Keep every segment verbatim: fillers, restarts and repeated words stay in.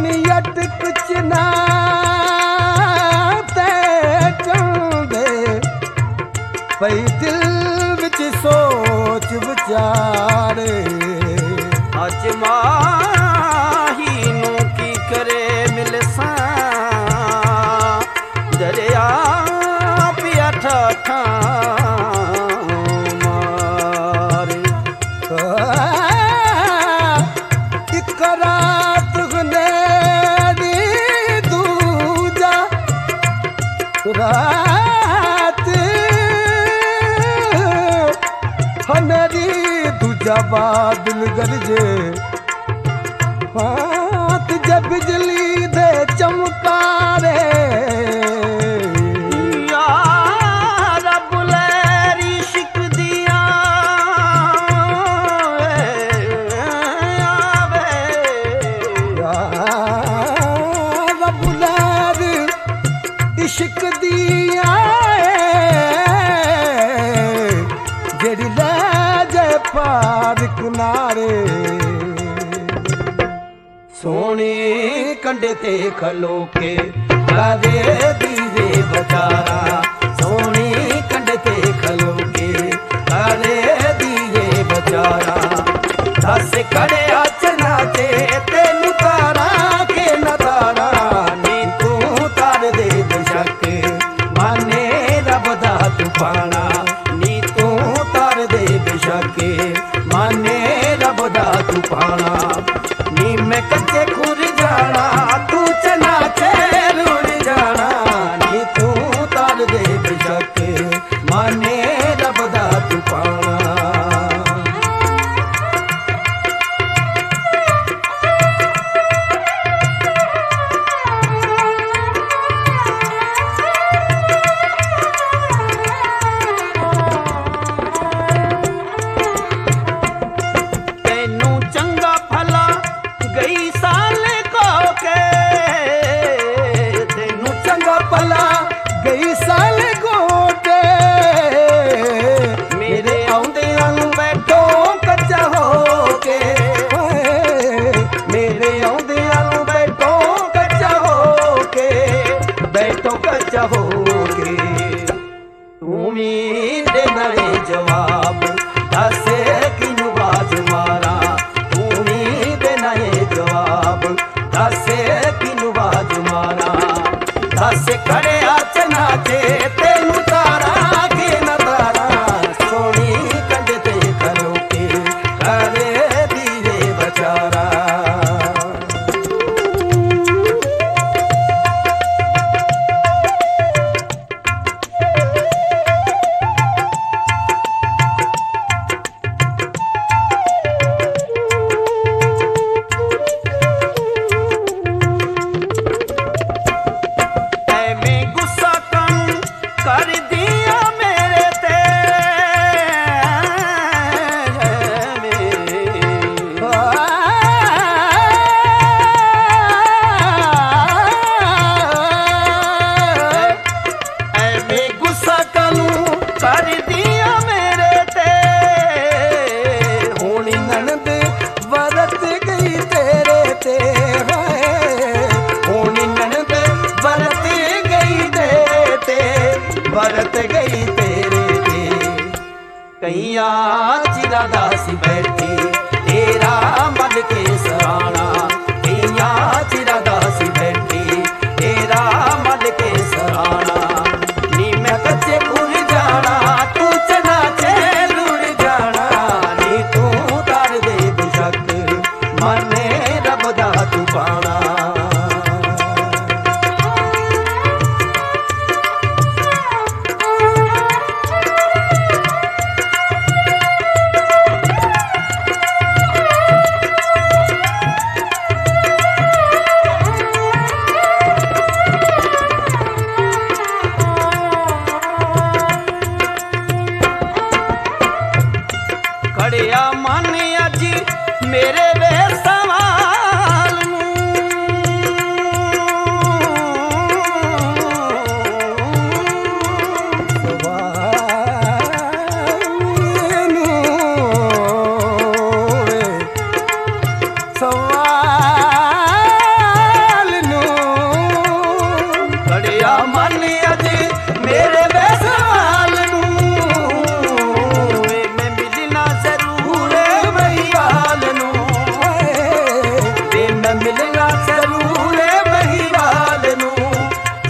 नी अटक चना ते कंदे पई दिल विच सोच विचारे अज माही नू की करे मिलसा दरिया पिया ठा मारे एक रात गुनेरी दूजा रात हनरी दूजा बादल गरजे हाथ जब बिजली दे चमकारे इश्क दिया जेड़ी ले जाए पार किनारे सोने कंडे ते खलो के करे दीवे बचारा सोने कंडे ते खलो के करे दिए बचारा दस खड़े अच नाचे तेनू तारा के न तारा नी तू तार दे बेशक माने रब दा तूफाना नी तू तार दे बेशक माने रब दा तूफाना नी मैं कच्चे खुर जाना तू चना चेर उड़ जाना नी तू तार दे बेशक माने रब दा तूफाना भला गई साल गोटे मेरे आउंदियां नू बैठो कच्चा हो के मेरे आउंदियां नू बैठो कच्चा हो के बैठो कच्चा हो के तू भी दे नरे जवाब दस किनू बाज मारा तू भी दे नरे जवाब दस किनू बाज मारा दस खड़े अच नाचे तेनू तारा के न तारा सोनी कंडे ते खलो के करे दीवे बचारा कर दिया मेरे ते ऐਵੇਂ गुस्सा कलू कर दिया मेरे ते होनी ननद वरत गई तेरे ते होनी ननद वरत गई तेरे ते वरत गई तेरे ते कईया चिरा दासी बैठी तेरा मन के सराना कईया चिरा दासी बैठी तेरा मन के सराना नी मैं कच्चे भूल जाना तू चना चेर उड़ जाना नी तू तार दे बेशक माने रब दा तूफाना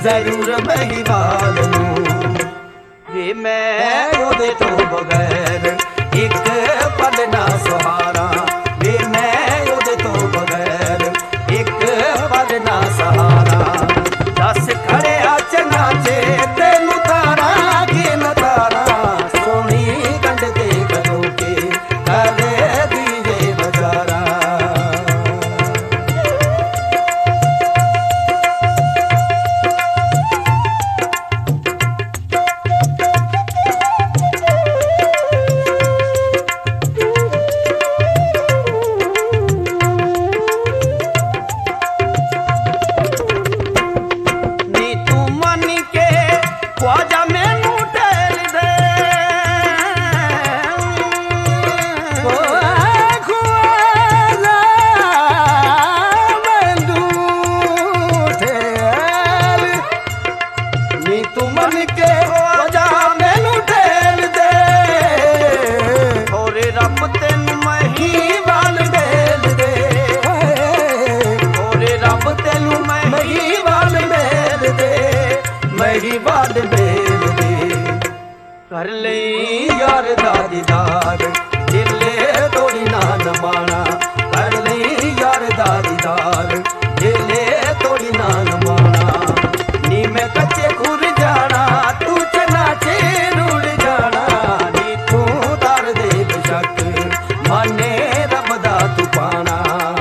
ਜ਼ਰੂਰ ਮਹੀਵਾਲ ਨੂੰ ਵੇ ਮੈਂ ਉਹਦੇ ਤੋਂ ਬਗੈਰ ਇੱਕ ਪਲ ਨਾ ਸਹਾਰਾ ਵੇ ਮੈਂ ਉਹਦੇ ਤੋਂ ਬਗੈਰ ਇੱਕ ਪਲ ਨਾ ਸਹਾਰਾ ਦੱਸ ਖੜਿਆ ਚੰਨਾ ਚੇ ਤੈਨੂੰ ਤਾਰਾ ਕੀ ਨਤਾਰਾ ਸੋਹਣੀ ਕੰਡ ਤੇ ਖਲੋ ਕੇ ਕਰੇ ਦੀਏ ਬਜ਼ਾਰਾ ख्वाजा मैनू टेल दे ख्वाजा मैनू टेल नी तू मन के ख्वाजा मैनू टेल दे होरे रब तेनू महीवाल मेल दे होरे रब तेनू महीवाल मेल दे ਮਹੀਵਾਲ ਮੇਲ ਦੇ ਕਰ ਲਈ ਯਾਰ ਦਾ ਦੀਦਾਰ ਦਿਲੇ ਤੋੜੀ ਨਾ ਨਮਾਣਾ ਕਰ ਲਈ ਯਾਰ ਦਾ ਦੀਦਾਰ ਦਿਲੇ ਤੋੜੀ ਨਾ ਨਮਾਣਾ ਨੀ ਮੈਂ ਕੱਚੇ ਖੁਰ ਜਾਣਾ ਤੂੰ ਚਨਾ ਚੇ ਰੁੜ ਜਾਣਾ ਨੀ ਤੂੰ ਦਰ ਦੇ ਬਸ਼ੱਕ ਮਾਨੇ ਰੱਬ ਦਾ ਤੂੰ ਪਾਣਾ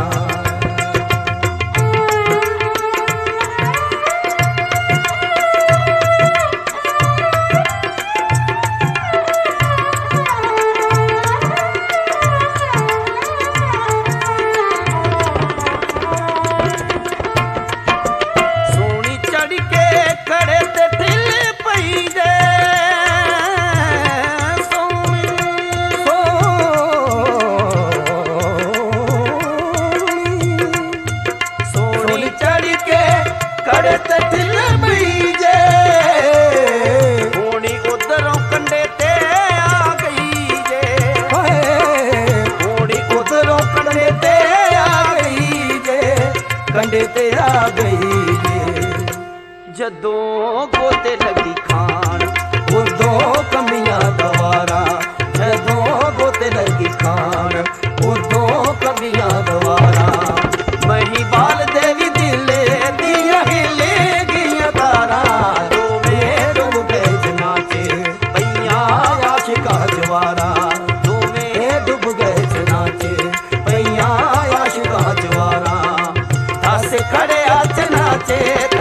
ਕੰਡੇ ਤੇ ਆ ਗਈ ਜੇ ਜਦੋਂ ਗੋਤੇ ਲੱਗੀ ਖਾਣ ਉਦੋਂ ਕਮੀਆਂ ਦਵਾਰਾ ਜਦੋਂ ਗੋਤੇ ਲੱਗੀ ਖਾਣ ਉਦੋਂ ਕਮੀਆਂ ਦਵਾਰਾ ਮਹੀਵਾਲ ਦੇ ਵੀ ਦਿਲੇ ਦੀਆਂ ਹਿੱਲੇ ਗਈਆਂ ਤਾਰਾਂ ਦੋਵੇਂ ਡੁੱਬ ਗਏ ਜਨਾਚੇ ਪਈਆਂ ਆਸ਼ਿਕਾਂ ਜਵਾਰਾ ਦੋਵੇਂ ਡੁੱਬ ਗਏ ਜਨਾਚੇ ਪਈਆਂ ਆਸ਼ਿਕਾਂ ਜਵਾਰਾ ਦੱਸ ਖੜਿਆ ਚਨਾਚੇ